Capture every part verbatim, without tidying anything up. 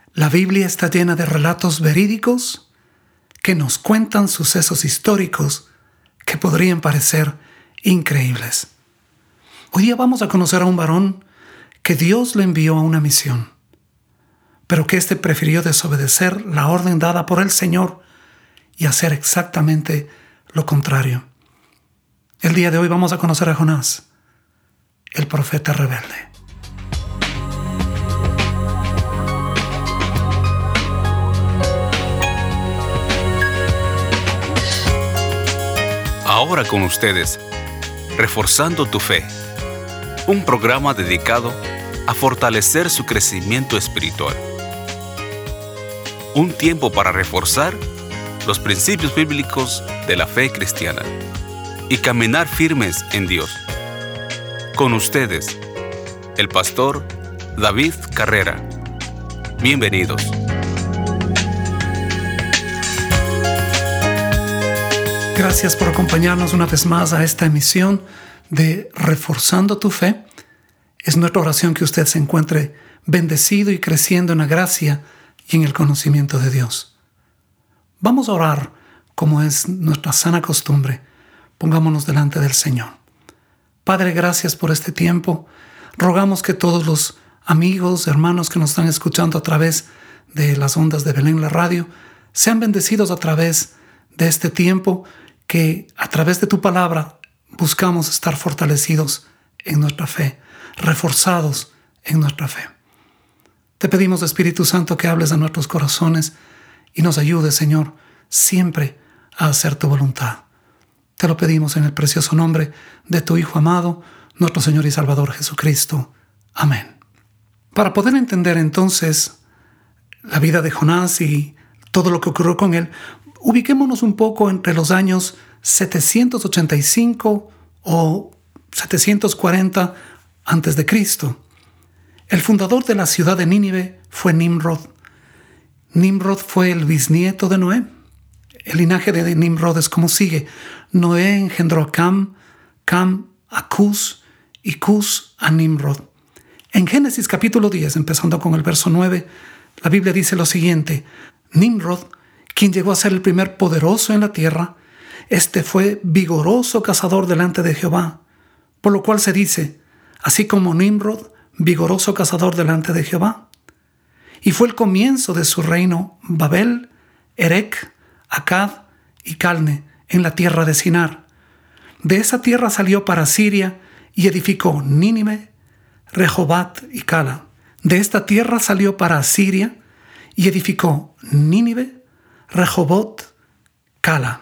La Biblia está llena de relatos verídicos que nos cuentan sucesos históricos que podrían parecer increíbles. Hoy día vamos a conocer a un varón que Dios le envió a una misión, pero que éste prefirió desobedecer la orden dada por el Señor y hacer exactamente lo contrario. El día de hoy vamos a conocer a Jonás, el profeta rebelde. Ahora con ustedes, Reforzando tu Fe, un programa dedicado a fortalecer su crecimiento espiritual. Un tiempo para reforzar los principios bíblicos de la fe cristiana y caminar firmes en Dios. Con ustedes, el pastor David Carrera. Bienvenidos. Gracias por acompañarnos una vez más a esta emisión de Reforzando tu Fe. Es nuestra oración que usted se encuentre bendecido y creciendo en la gracia y en el conocimiento de Dios. Vamos a orar como es nuestra sana costumbre. Pongámonos delante del Señor. Padre, gracias por este tiempo. Rogamos que todos los amigos, hermanos que nos están escuchando a través de las ondas de Belén, la radio, sean bendecidos a través de este tiempo, que a través de tu palabra buscamos estar fortalecidos en nuestra fe, reforzados en nuestra fe. Te pedimos, Espíritu Santo, que hables a nuestros corazones y nos ayudes, Señor, siempre a hacer tu voluntad. Te lo pedimos en el precioso nombre de tu Hijo amado, nuestro Señor y Salvador Jesucristo. Amén. Para poder entender entonces la vida de Jonás y todo lo que ocurrió con él, ubiquémonos un poco entre los años setecientos ochenta y cinco o setecientos cuarenta antes de Cristo. El fundador de la ciudad de Nínive fue Nimrod. Nimrod fue el bisnieto de Noé. El linaje de Nimrod es como sigue. Noé engendró a Cam, Cam a Cus y Cus a Nimrod. En Génesis capítulo diez, empezando con el verso nueve, la Biblia dice lo siguiente: Nimrod, quien llegó a ser el primer poderoso en la tierra, este fue vigoroso cazador delante de Jehová, por lo cual se dice, así como Nimrod, vigoroso cazador delante de Jehová. Y fue el comienzo de su reino Babel, Erec, Accad y Calne, en la tierra de Sinar. De esa tierra salió para Siria y edificó Nínive, Rehobat y Cala. De esta tierra salió para Siria y edificó Nínive, Rehobot, Cala.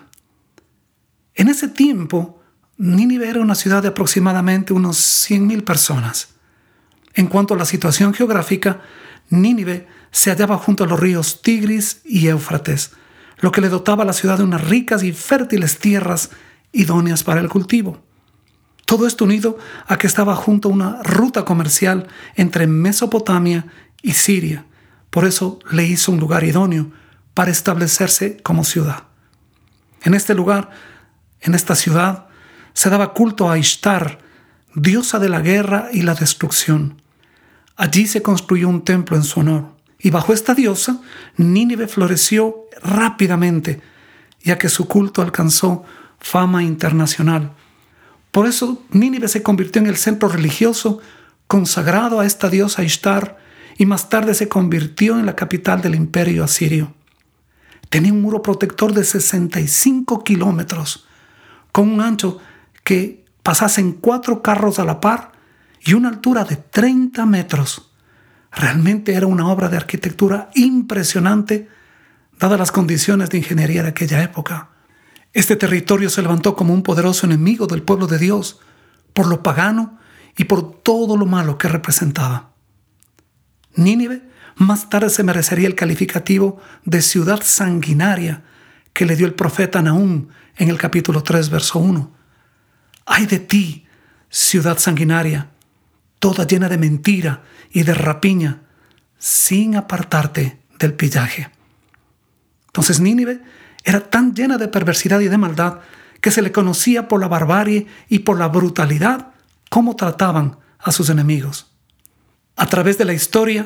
En ese tiempo, Nínive era una ciudad de aproximadamente unos cien mil personas. En cuanto a la situación geográfica, Nínive se hallaba junto a los ríos Tigris y Éufrates, lo que le dotaba a la ciudad de unas ricas y fértiles tierras idóneas para el cultivo. Todo esto unido a que estaba junto a una ruta comercial entre Mesopotamia y Siria. Por eso le hizo un lugar idóneo para establecerse como ciudad. En este lugar, en esta ciudad, se daba culto a Ishtar, diosa de la guerra y la destrucción. Allí se construyó un templo en su honor. Y bajo esta diosa, Nínive floreció rápidamente, ya que su culto alcanzó fama internacional. Por eso, Nínive se convirtió en el centro religioso consagrado a esta diosa Ishtar y más tarde se convirtió en la capital del imperio asirio. Tenía un muro protector de sesenta y cinco kilómetros, con un ancho que pasasen cuatro carros a la par y una altura de treinta metros. Realmente era una obra de arquitectura impresionante, dadas las condiciones de ingeniería de aquella época. Este territorio se levantó como un poderoso enemigo del pueblo de Dios, por lo pagano y por todo lo malo que representaba. Nínive más tarde se merecería el calificativo de ciudad sanguinaria que le dio el profeta Nahum en el capítulo tres, verso uno. ¡Ay de ti, ciudad sanguinaria, toda llena de mentira y de rapiña, sin apartarte del pillaje! Entonces Nínive era tan llena de perversidad y de maldad que se le conocía por la barbarie y por la brutalidad cómo trataban a sus enemigos. A través de la historia,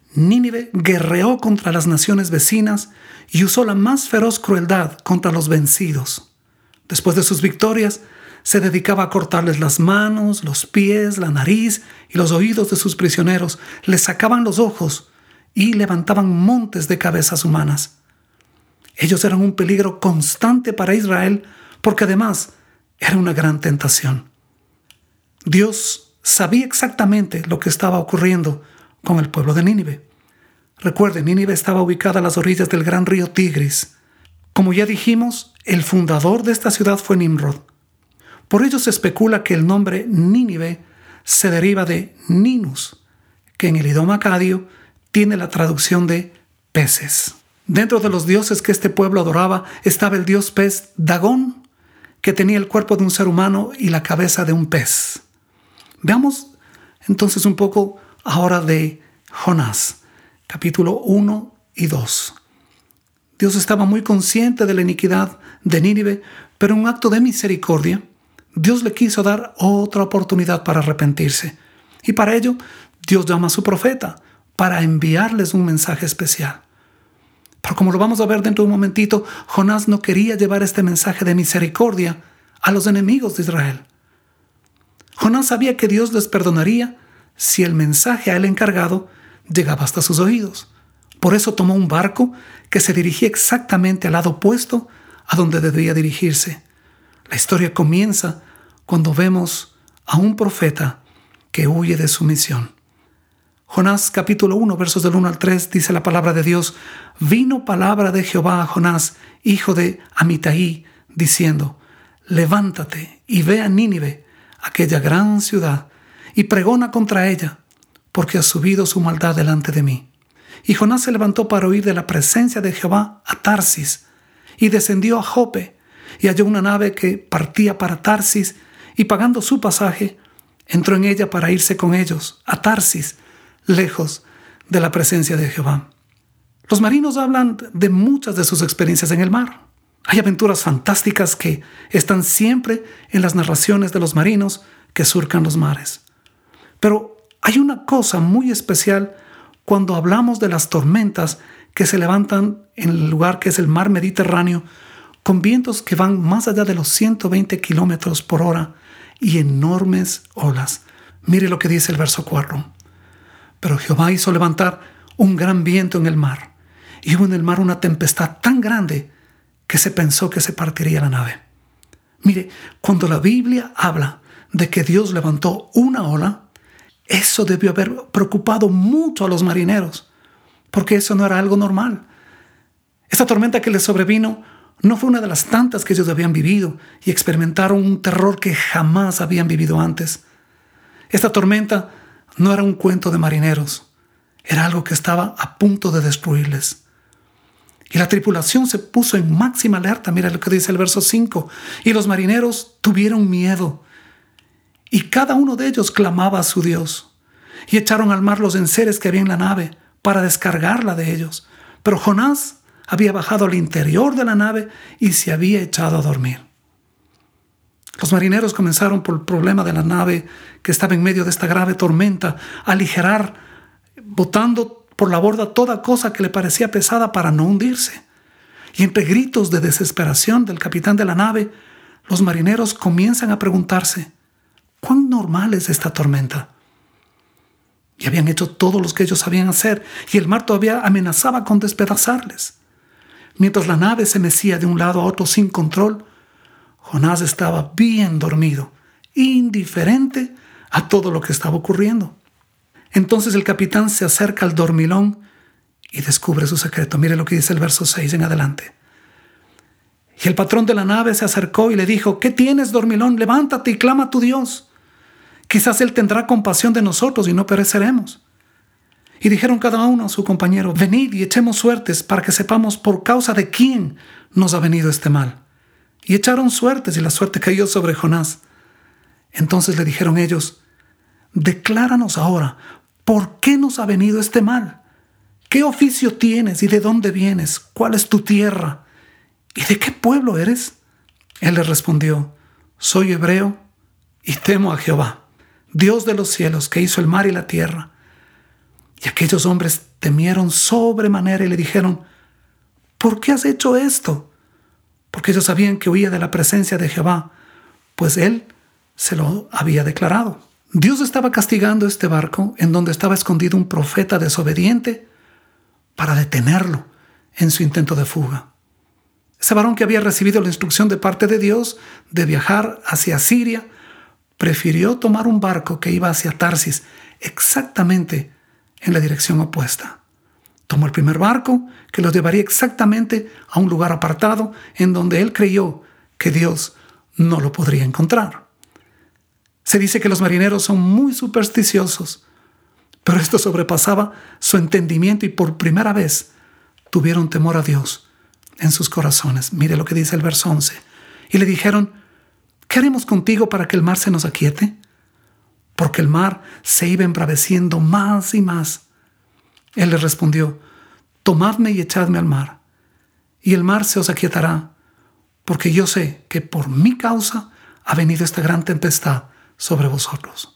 Nínive guerreó contra las naciones vecinas y usó la más feroz crueldad contra los vencidos. Después de sus victorias, se dedicaba a cortarles las manos, los pies, la nariz y los oídos de sus prisioneros, les sacaban los ojos y levantaban montes de cabezas humanas. Ellos eran un peligro constante para Israel porque además era una gran tentación. Dios sabía exactamente lo que estaba ocurriendo con el pueblo de Nínive. Recuerden, Nínive estaba ubicada a las orillas del gran río Tigris. Como ya dijimos, el fundador de esta ciudad fue Nimrod. Por ello se especula que el nombre Nínive se deriva de Ninus, que en el idioma acadio tiene la traducción de peces. Dentro de los dioses que este pueblo adoraba estaba el dios pez Dagón, que tenía el cuerpo de un ser humano y la cabeza de un pez. Veamos entonces un poco ahora de Jonás, capítulo uno y dos. Dios estaba muy consciente de la iniquidad de Nínive, pero en un acto de misericordia, Dios le quiso dar otra oportunidad para arrepentirse. Y para ello, Dios llama a su profeta para enviarles un mensaje especial. Pero como lo vamos a ver dentro de un momentito, Jonás no quería llevar este mensaje de misericordia a los enemigos de Israel. Jonás sabía que Dios les perdonaría si el mensaje a él encargado llegaba hasta sus oídos. Por eso tomó un barco que se dirigía exactamente al lado opuesto a donde debía dirigirse. La historia comienza cuando vemos a un profeta que huye de su misión. Jonás capítulo uno, versos del uno al tres, dice la palabra de Dios: vino palabra de Jehová a Jonás, hijo de Amitai, diciendo: levántate y ve a Nínive, aquella gran ciudad, y pregona contra ella, porque ha subido su maldad delante de mí. Y Jonás se levantó para huir de la presencia de Jehová a Tarsis, y descendió a Jope, y halló una nave que partía para Tarsis, y pagando su pasaje, entró en ella para irse con ellos a Tarsis, lejos de la presencia de Jehová. Los marinos hablan de muchas de sus experiencias en el mar. Hay aventuras fantásticas que están siempre en las narraciones de los marinos que surcan los mares. Pero hay una cosa muy especial cuando hablamos de las tormentas que se levantan en el lugar que es el mar Mediterráneo, con vientos que van más allá de los ciento veinte kilómetros por hora y enormes olas. Mire lo que dice el verso cuatro. Pero Jehová hizo levantar un gran viento en el mar, y hubo en el mar una tempestad tan grande que se pensó que se partiría la nave. Mire, cuando la Biblia habla de que Dios levantó una ola, eso debió haber preocupado mucho a los marineros, porque eso no era algo normal. Esta tormenta que les sobrevino no fue una de las tantas que ellos habían vivido y experimentaron un terror que jamás habían vivido antes. Esta tormenta no era un cuento de marineros, era algo que estaba a punto de destruirles. Y la tripulación se puso en máxima alerta. Mira lo que dice el verso cinco. Y los marineros tuvieron miedo, y cada uno de ellos clamaba a su Dios. Y echaron al mar los enseres que había en la nave para descargarla de ellos. Pero Jonás había bajado al interior de la nave y se había echado a dormir. Los marineros comenzaron por el problema de la nave que estaba en medio de esta grave tormenta a aligerar, botando por la borda toda cosa que le parecía pesada para no hundirse. Y entre gritos de desesperación del capitán de la nave, los marineros comienzan a preguntarse: ¿cuán normal es esta tormenta? Y habían hecho todo lo que ellos sabían hacer, y el mar todavía amenazaba con despedazarles. Mientras la nave se mecía de un lado a otro sin control, Jonás estaba bien dormido, indiferente a todo lo que estaba ocurriendo. Entonces el capitán se acerca al dormilón y descubre su secreto. Mire lo que dice el verso seis en adelante. Y el patrón de la nave se acercó y le dijo: ¿qué tienes, dormilón? Levántate y clama a tu Dios. Quizás él tendrá compasión de nosotros y no pereceremos. Y dijeron cada uno a su compañero: venid y echemos suertes para que sepamos por causa de quién nos ha venido este mal. Y echaron suertes, y la suerte cayó sobre Jonás. Entonces le dijeron ellos: decláranos ahora, ¿por qué nos ha venido este mal? ¿Qué oficio tienes y de dónde vienes? ¿Cuál es tu tierra? ¿Y de qué pueblo eres? Él les respondió: soy hebreo y temo a Jehová, Dios de los cielos, que hizo el mar y la tierra. Y aquellos hombres temieron sobremanera y le dijeron: ¿por qué has hecho esto? Porque ellos sabían que huía de la presencia de Jehová, pues él se lo había declarado. Dios estaba castigando este barco en donde estaba escondido un profeta desobediente para detenerlo en su intento de fuga. Ese varón, que había recibido la instrucción de parte de Dios de viajar hacia Siria, prefirió tomar un barco que iba hacia Tarsis, exactamente en la dirección opuesta. Tomó el primer barco que los llevaría exactamente a un lugar apartado en donde él creyó que Dios no lo podría encontrar. Se dice que los marineros son muy supersticiosos, pero esto sobrepasaba su entendimiento y por primera vez tuvieron temor a Dios en sus corazones. Mire lo que dice el verso once. Y le dijeron: ¿qué haremos contigo para que el mar se nos aquiete? Porque el mar se iba embraveciendo más y más. Él les respondió: tomadme y echadme al mar, y el mar se os aquietará, porque yo sé que por mi causa ha venido esta gran tempestad sobre vosotros.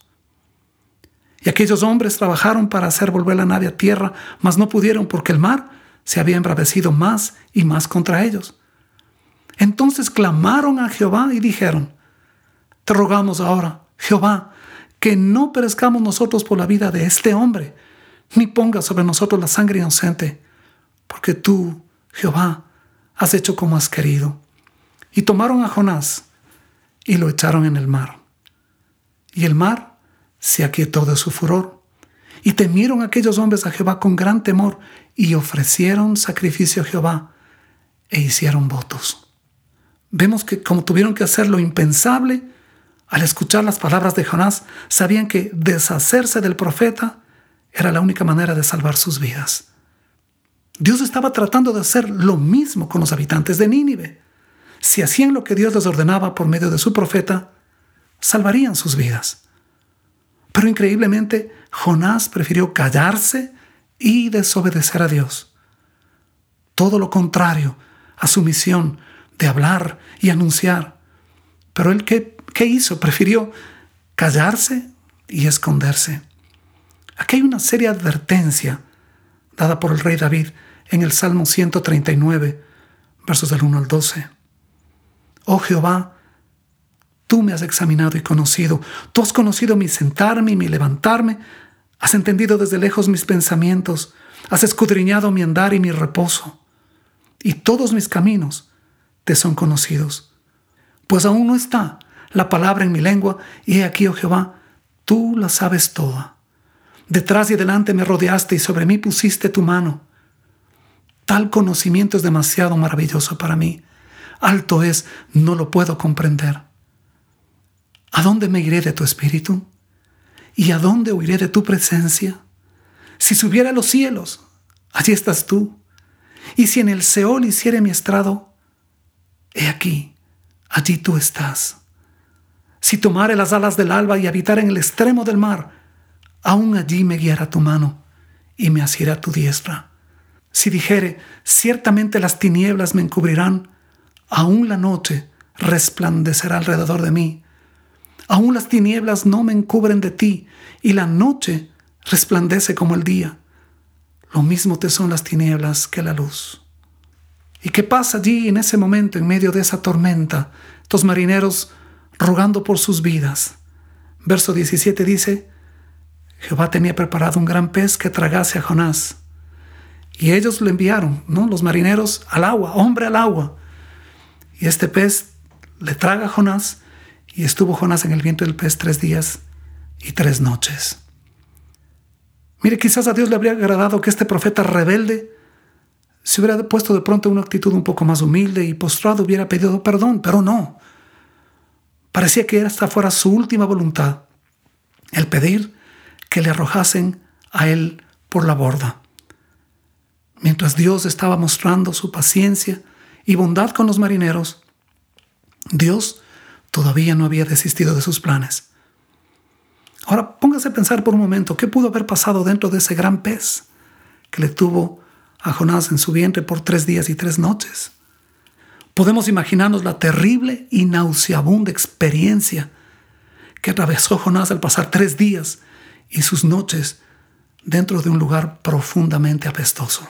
Y aquellos hombres trabajaron para hacer volver la nave a tierra, mas no pudieron, porque el mar se había embravecido más y más contra ellos. Entonces clamaron a Jehová y dijeron: te rogamos ahora, Jehová, que no perezcamos nosotros por la vida de este hombre, ni pongas sobre nosotros la sangre inocente, porque tú, Jehová, has hecho como has querido. Y tomaron a Jonás y lo echaron en el mar. Y el mar se aquietó de su furor. Y temieron aquellos hombres a Jehová con gran temor, y ofrecieron sacrificio a Jehová e hicieron votos. Vemos que como tuvieron que hacer lo impensable, al escuchar las palabras de Jonás, sabían que deshacerse del profeta era la única manera de salvar sus vidas. Dios estaba tratando de hacer lo mismo con los habitantes de Nínive. Si hacían lo que Dios les ordenaba por medio de su profeta, salvarían sus vidas. Pero increíblemente, Jonás prefirió callarse y desobedecer a Dios. Todo lo contrario a su misión de hablar y anunciar. Pero él, ¿qué, qué hizo? Prefirió callarse y esconderse. Aquí hay una seria advertencia dada por el rey David en el Salmo ciento treinta y nueve, versos del uno al doce. Oh Jehová, tú me has examinado y conocido. Tú has conocido mi sentarme y mi levantarme. Has entendido desde lejos mis pensamientos. Has escudriñado mi andar y mi reposo. Y todos mis caminos te son conocidos. Pues aún no está la palabra en mi lengua, y he aquí, oh Jehová, tú la sabes toda. Detrás y delante me rodeaste y sobre mí pusiste tu mano. Tal conocimiento es demasiado maravilloso para mí. Alto es, no lo puedo comprender. ¿A dónde me iré de tu espíritu? ¿Y a dónde huiré de tu presencia? Si subiera a los cielos, allí estás tú. Y si en el Seol hiciere mi estrado, he aquí, allí tú estás. Si tomare las alas del alba y habitare en el extremo del mar, aún allí me guiará tu mano y me asirá tu diestra. Si dijere, ciertamente las tinieblas me encubrirán, aún la noche resplandecerá alrededor de mí. Aún las tinieblas no me encubren de ti, y la noche resplandece como el día. Lo mismo te son las tinieblas que la luz. ¿Y qué pasa allí en ese momento, en medio de esa tormenta? Estos marineros rogando por sus vidas. Verso diecisiete dice: Jehová tenía preparado un gran pez que tragase a Jonás. Y ellos lo enviaron, ¿no? Los marineros al agua, hombre al agua. Y este pez le traga a Jonás, y estuvo Jonás en el vientre del pez tres días y tres noches. Mire, quizás a Dios le habría agradado que este profeta rebelde se hubiera puesto de pronto una actitud un poco más humilde y postrado hubiera pedido perdón, pero no. Parecía que esta fuera su última voluntad, el pedir que le arrojasen a él por la borda. Mientras Dios estaba mostrando su paciencia y bondad con los marineros, Dios todavía no había desistido de sus planes. Ahora, póngase a pensar por un momento qué pudo haber pasado dentro de ese gran pez que le tuvo a Jonás en su vientre por tres días y tres noches. Podemos imaginarnos la terrible y nauseabunda experiencia que atravesó Jonás al pasar tres días y sus noches dentro de un lugar profundamente apestoso.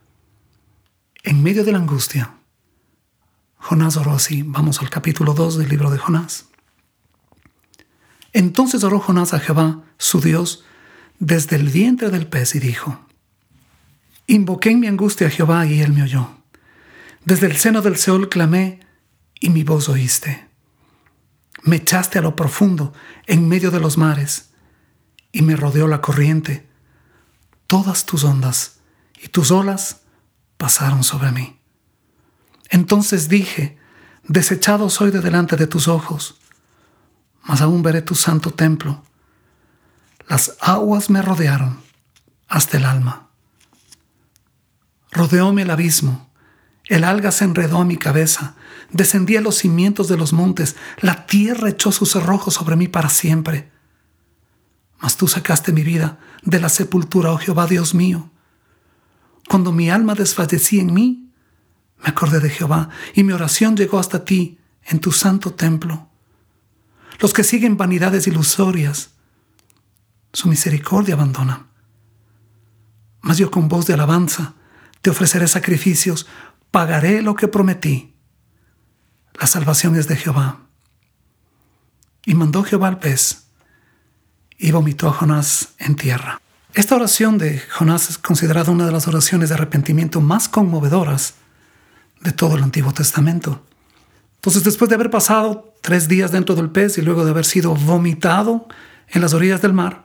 En medio de la angustia, Jonás oró así. Vamos al capítulo dos del libro de Jonás. Entonces oró Jonás a Jehová, su Dios, desde el vientre del pez y dijo: Invoqué en mi angustia a Jehová y él me oyó. Desde el seno del Seol clamé y mi voz oíste. Me echaste a lo profundo, en medio de los mares, y me rodeó la corriente. Todas tus ondas y tus olas pasaron sobre mí. Entonces dije: desechado soy de delante de tus ojos, mas aún veré tu santo templo. Las aguas me rodearon hasta el alma. Rodeóme el abismo, el alga se enredó a mi cabeza, descendí a los cimientos de los montes, la tierra echó sus cerrojos sobre mí para siempre. Mas tú sacaste mi vida de la sepultura, oh Jehová, Dios mío. Cuando mi alma desfallecía en mí, me acordé de Jehová, y mi oración llegó hasta ti en tu santo templo. Los que siguen vanidades ilusorias, su misericordia abandonan. Mas yo con voz de alabanza te ofreceré sacrificios, pagaré lo que prometí. La salvación es de Jehová. Y mandó Jehová al pez, y vomitó a Jonás en tierra. Esta oración de Jonás es considerada una de las oraciones de arrepentimiento más conmovedoras de todo el Antiguo Testamento. Entonces, después de haber pasado tres días dentro del pez y luego de haber sido vomitado en las orillas del mar,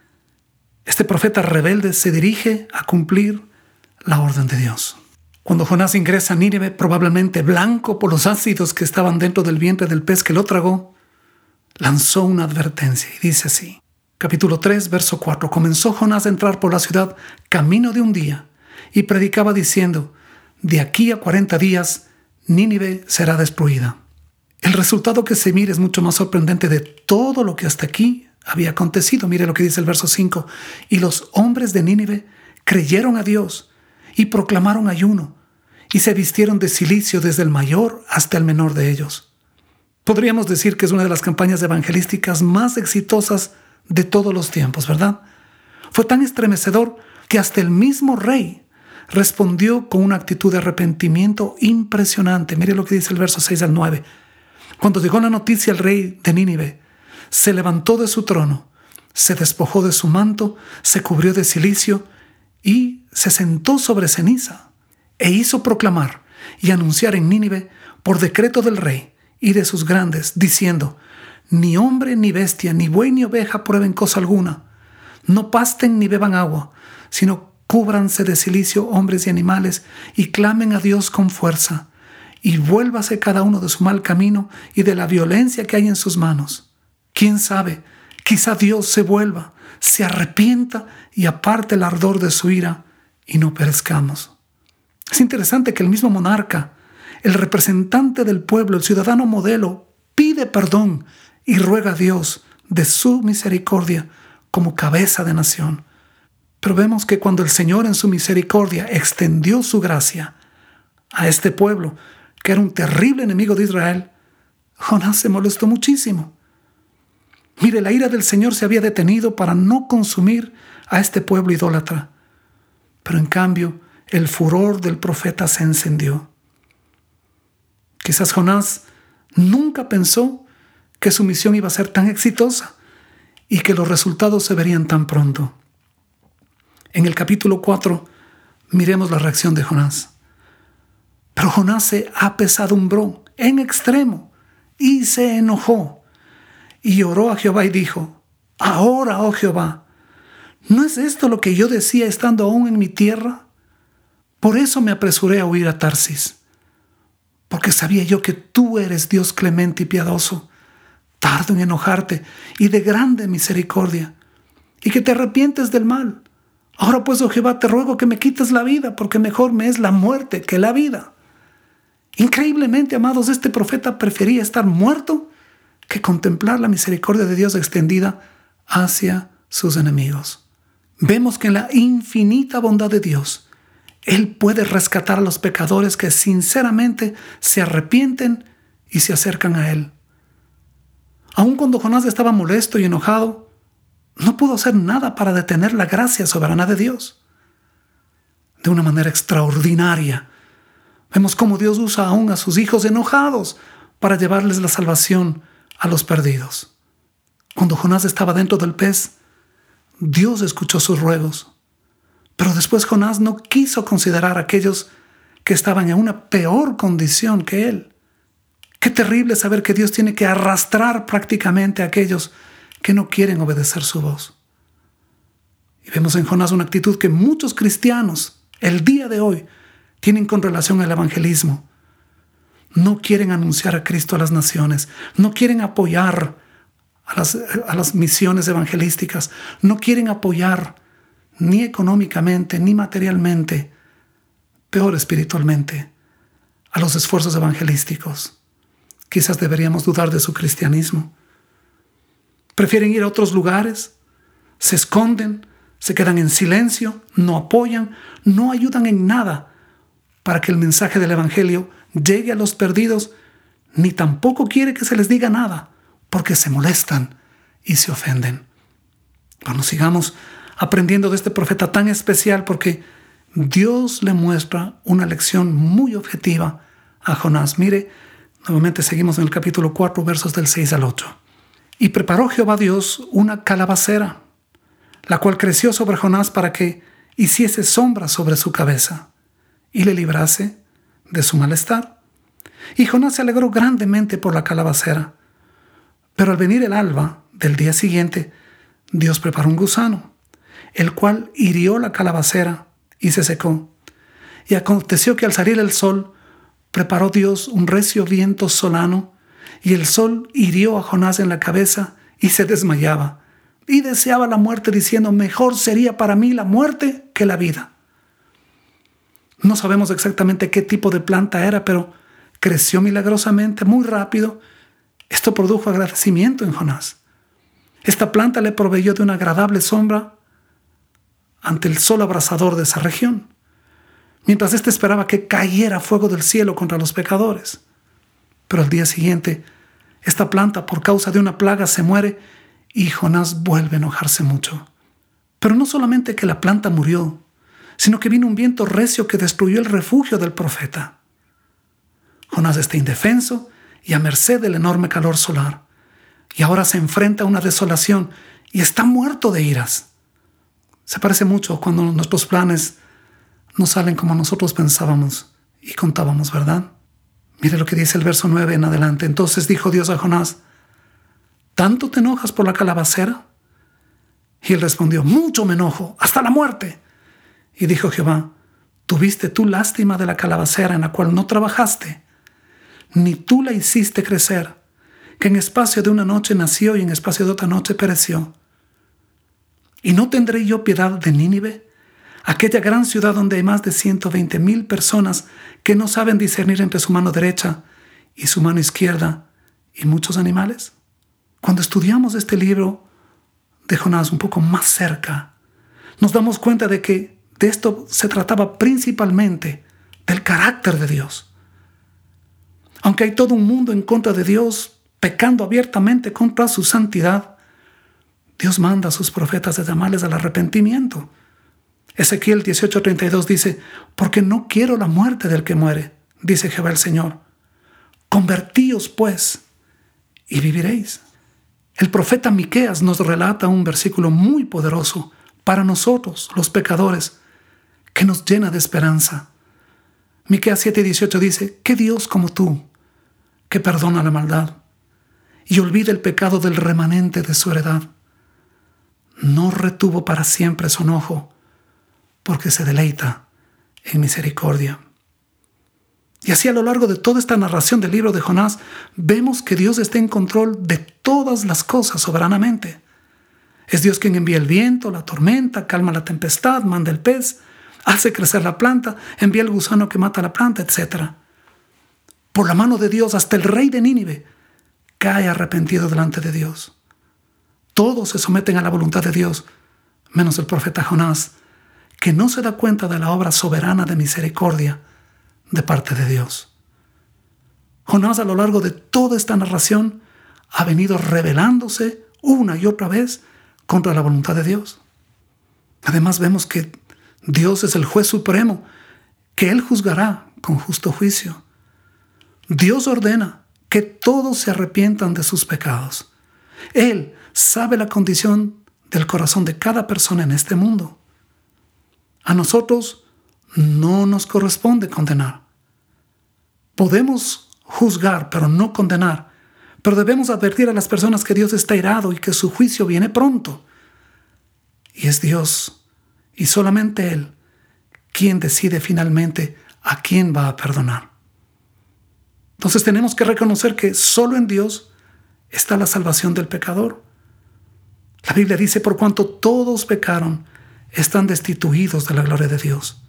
este profeta rebelde se dirige a cumplir la orden de Dios. Cuando Jonás ingresa a Nínive, probablemente blanco por los ácidos que estaban dentro del vientre del pez que lo tragó, lanzó una advertencia y dice así. Capítulo tres, verso cuatro. Comenzó Jonás a entrar por la ciudad camino de un día y predicaba diciendo: de aquí a cuarenta días Nínive será destruida. El resultado que se mira es mucho más sorprendente de todo lo que hasta aquí había acontecido. Mire lo que dice el verso cinco. Y los hombres de Nínive creyeron a Dios y proclamaron ayuno y se vistieron de cilicio desde el mayor hasta el menor de ellos. Podríamos decir que es una de las campañas evangelísticas más exitosas de todos los tiempos, ¿verdad? Fue tan estremecedor que hasta el mismo rey respondió con una actitud de arrepentimiento impresionante. Mire lo que dice el verso seis al nueve. Cuando llegó la noticia, el rey de Nínive se levantó de su trono, se despojó de su manto, se cubrió de cilicio y se sentó sobre ceniza e hizo proclamar y anunciar en Nínive por decreto del rey y de sus grandes, diciendo: ni hombre, ni bestia, ni buey, ni oveja prueben cosa alguna. No pasten ni beban agua, sino cúbranse de cilicio hombres y animales y clamen a Dios con fuerza. Y vuélvase cada uno de su mal camino y de la violencia que hay en sus manos. ¿Quién sabe? Quizá Dios se vuelva, se arrepienta y aparte el ardor de su ira y no perezcamos. Es interesante que el mismo monarca, el representante del pueblo, el ciudadano modelo, pide perdón y ruega a Dios de su misericordia como cabeza de nación. Pero vemos que cuando el Señor en su misericordia extendió su gracia a este pueblo, que era un terrible enemigo de Israel, Jonás se molestó muchísimo. Mire, la ira del Señor se había detenido para no consumir a este pueblo idólatra. Pero en cambio, el furor del profeta se encendió. Quizás Jonás nunca pensó que su misión iba a ser tan exitosa y que los resultados se verían tan pronto. En el capítulo cuatro, miremos la reacción de Jonás. Pero Jonás se apesadumbró en extremo y se enojó y oró a Jehová y dijo: ahora, oh Jehová, ¿no es esto lo que yo decía estando aún en mi tierra? Por eso me apresuré a huir a Tarsis, porque sabía yo que tú eres Dios clemente y piadoso, tardo en enojarte y de grande misericordia, y que te arrepientes del mal. Ahora pues, oh Jehová, te ruego que me quites la vida, porque mejor me es la muerte que la vida. Increíblemente, amados, este profeta prefería estar muerto que contemplar la misericordia de Dios extendida hacia sus enemigos. Vemos que en la infinita bondad de Dios, Él puede rescatar a los pecadores que sinceramente se arrepienten y se acercan a Él. Aun cuando Jonás estaba molesto y enojado, no pudo hacer nada para detener la gracia soberana de Dios. De una manera extraordinaria, vemos cómo Dios usa aún a sus hijos enojados para llevarles la salvación a los perdidos. Cuando Jonás estaba dentro del pez, Dios escuchó sus ruegos. Pero después Jonás no quiso considerar a aquellos que estaban en una peor condición que él. Qué terrible saber que Dios tiene que arrastrar prácticamente a aquellos que no quieren obedecer su voz. Y vemos en Jonás una actitud que muchos cristianos el día de hoy tienen con relación al evangelismo. No quieren anunciar a Cristo a las naciones, no quieren apoyar a las, a las misiones evangelísticas, no quieren apoyar ni económicamente ni materialmente, peor espiritualmente, a los esfuerzos evangelísticos. Quizás deberíamos dudar de su cristianismo. Prefieren ir a otros lugares, se esconden, se quedan en silencio, no apoyan, no ayudan en nada para que el mensaje del evangelio llegue a los perdidos, ni tampoco quiere que se les diga nada, porque se molestan y se ofenden. Bueno, sigamos aprendiendo de este profeta tan especial, porque Dios le muestra una lección muy objetiva a Jonás. Mire, nuevamente seguimos en el capítulo cuatro, versos del seis al ocho. Y preparó Jehová Dios una calabacera, la cual creció sobre Jonás para que hiciese sombra sobre su cabeza y le librase de su malestar. Y Jonás se alegró grandemente por la calabacera. Pero al venir el alba del día siguiente, Dios preparó un gusano, el cual hirió la calabacera y se secó. Y aconteció que al salir el sol, preparó Dios un recio viento solano, y el sol hirió a Jonás en la cabeza y se desmayaba, y deseaba la muerte, diciendo: mejor sería para mí la muerte que la vida. No sabemos exactamente qué tipo de planta era, pero creció milagrosamente, muy rápido. Esto produjo agradecimiento en Jonás. Esta planta le proveyó de una agradable sombra ante el sol abrasador de esa región, mientras éste esperaba que cayera fuego del cielo contra los pecadores. Pero al día siguiente, esta planta, por causa de una plaga, se muere y Jonás vuelve a enojarse mucho. Pero no solamente que la planta murió, sino que vino un viento recio que destruyó el refugio del profeta. Jonás está indefenso y a merced del enorme calor solar, y ahora se enfrenta a una desolación y está muerto de iras. Se parece mucho cuando nuestros planes no salen como nosotros pensábamos y contábamos, ¿verdad? Mire lo que dice el verso nueve en adelante. Entonces dijo Dios a Jonás: ¿tanto te enojas por la calabacera? Y él respondió: mucho me enojo, hasta la muerte. Y dijo Jehová: ¿tuviste tú lástima de la calabacera en la cual no trabajaste, ni tú la hiciste crecer, que en espacio de una noche nació y en espacio de otra noche pereció? ¿Y no tendré yo piedad de Nínive, aquella gran ciudad donde hay más de ciento veinte mil personas que no saben discernir entre su mano derecha y su mano izquierda, y muchos animales? Cuando estudiamos este libro de Jonás un poco más cerca, nos damos cuenta de que de esto se trataba principalmente del carácter de Dios. Aunque hay todo un mundo en contra de Dios, pecando abiertamente contra su santidad, Dios manda a sus profetas a llamarles al arrepentimiento. Ezequiel dieciocho treinta y dos dice: porque no quiero la muerte del que muere, dice Jehová el Señor. Convertíos pues y viviréis. El profeta Miqueas nos relata un versículo muy poderoso para nosotros, los pecadores, que nos llena de esperanza. Miqueas siete dieciocho dice: ¿qué Dios como tú, que perdona la maldad y olvida el pecado del remanente de su heredad? No retuvo para siempre su enojo, porque se deleita en misericordia. Y así, a lo largo de toda esta narración del libro de Jonás, vemos que Dios está en control de todas las cosas soberanamente. Es Dios quien envía el viento, la tormenta, calma la tempestad, manda el pez, hace crecer la planta, envía el gusano que mata la planta, etcétera. Por la mano de Dios, hasta el rey de Nínive cae arrepentido delante de Dios. Todos se someten a la voluntad de Dios, menos el profeta Jonás, que no se da cuenta de la obra soberana de misericordia de parte de Dios. Jonás, a lo largo de toda esta narración, ha venido revelándose una y otra vez contra la voluntad de Dios. Además vemos que Dios es el juez supremo, que Él juzgará con justo juicio. Dios ordena que todos se arrepientan de sus pecados. Él sabe la condición del corazón de cada persona en este mundo. A nosotros no nos corresponde condenar. Podemos juzgar, pero no condenar. Pero debemos advertir a las personas que Dios está irado y que su juicio viene pronto. Y es Dios, y solamente Él, quien decide finalmente a quién va a perdonar. Entonces tenemos que reconocer que solo en Dios está la salvación del pecador. La Biblia dice, por cuanto todos pecaron, están destituidos de la gloria de Dios.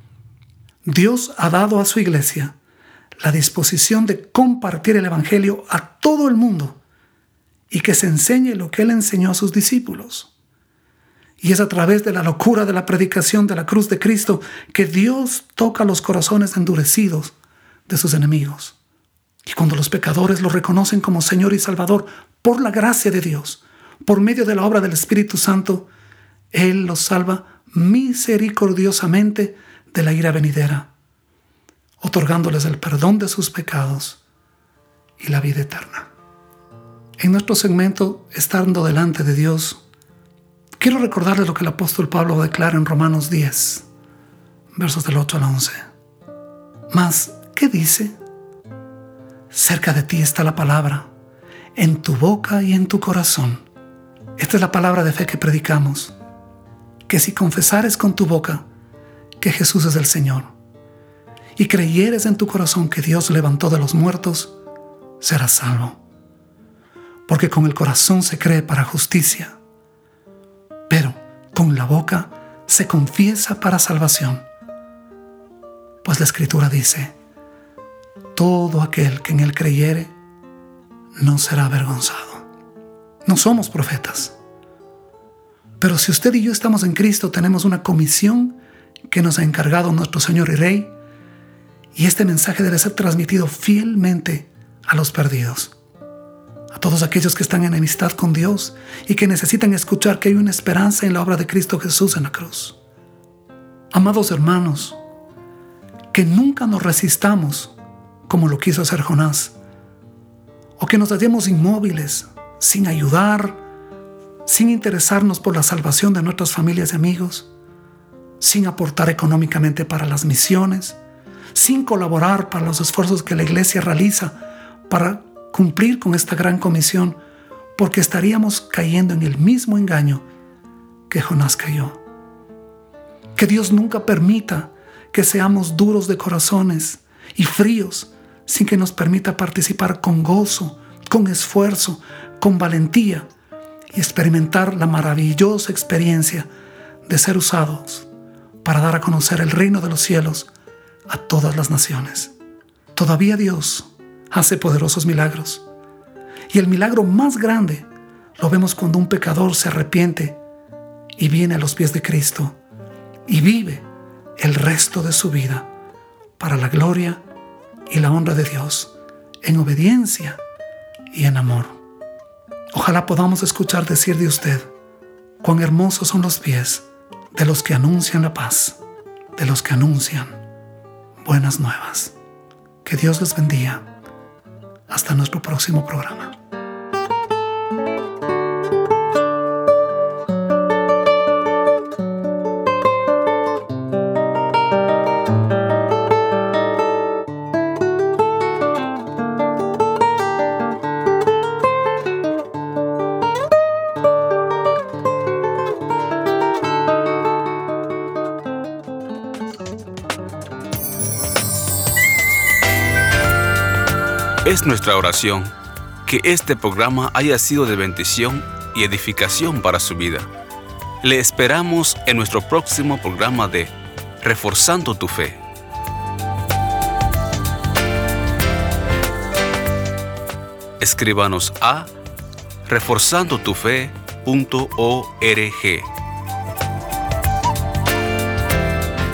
Dios ha dado a su iglesia la disposición de compartir el evangelio a todo el mundo y que se enseñe lo que Él enseñó a sus discípulos. Y es a través de la locura de la predicación de la cruz de Cristo que Dios toca los corazones endurecidos de sus enemigos. Y cuando los pecadores lo reconocen como Señor y Salvador por la gracia de Dios, por medio de la obra del Espíritu Santo, Él los salva misericordiosamente de la ira venidera, otorgándoles el perdón de sus pecados y la vida eterna. En nuestro segmento, Estando delante de Dios, quiero recordarles lo que el apóstol Pablo declara en Romanos diez, versos del ocho al once. Mas, ¿qué dice? Cerca de ti está la palabra, en tu boca y en tu corazón. Esta es la palabra de fe que predicamos, que si confesares con tu boca que Jesús es el Señor y creyeres en tu corazón que Dios levantó de los muertos, serás salvo. Porque con el corazón se cree para justicia, pero con la boca se confiesa para salvación. Pues la Escritura dice, todo aquel que en Él creyere no será avergonzado. No somos profetas, pero si usted y yo estamos en Cristo, tenemos una comisión que nos ha encargado nuestro Señor y Rey, y este mensaje debe ser transmitido fielmente a los perdidos, a todos aquellos que están en enemistad con Dios y que necesitan escuchar que hay una esperanza en la obra de Cristo Jesús en la cruz. Amados hermanos, que nunca nos resistamos como lo quiso hacer Jonás, o que nos hallemos inmóviles, sin ayudar, sin interesarnos por la salvación de nuestras familias y amigos, sin aportar económicamente para las misiones, sin colaborar para los esfuerzos que la iglesia realiza para cumplir con esta gran comisión, porque estaríamos cayendo en el mismo engaño que Jonás cayó. Que Dios nunca permita que seamos duros de corazones y fríos, sin que nos permita participar con gozo, con esfuerzo, con valentía y experimentar la maravillosa experiencia de ser usados para dar a conocer el reino de los cielos a todas las naciones. Todavía Dios hace poderosos milagros, y el milagro más grande lo vemos cuando un pecador se arrepiente y viene a los pies de Cristo y vive el resto de su vida para la gloria y la honra de Dios, en obediencia y en amor. Ojalá podamos escuchar decir de usted, cuán hermosos son los pies de los que anuncian la paz, de los que anuncian buenas nuevas. Que Dios les bendiga. Hasta nuestro próximo programa. Es nuestra oración que este programa haya sido de bendición y edificación para su vida. Le esperamos en nuestro próximo programa de Reforzando tu Fe. Escríbanos a reforzando tu fe punto org.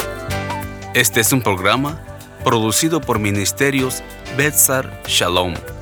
Este es un programa producido por Ministerios Betzar Shalom.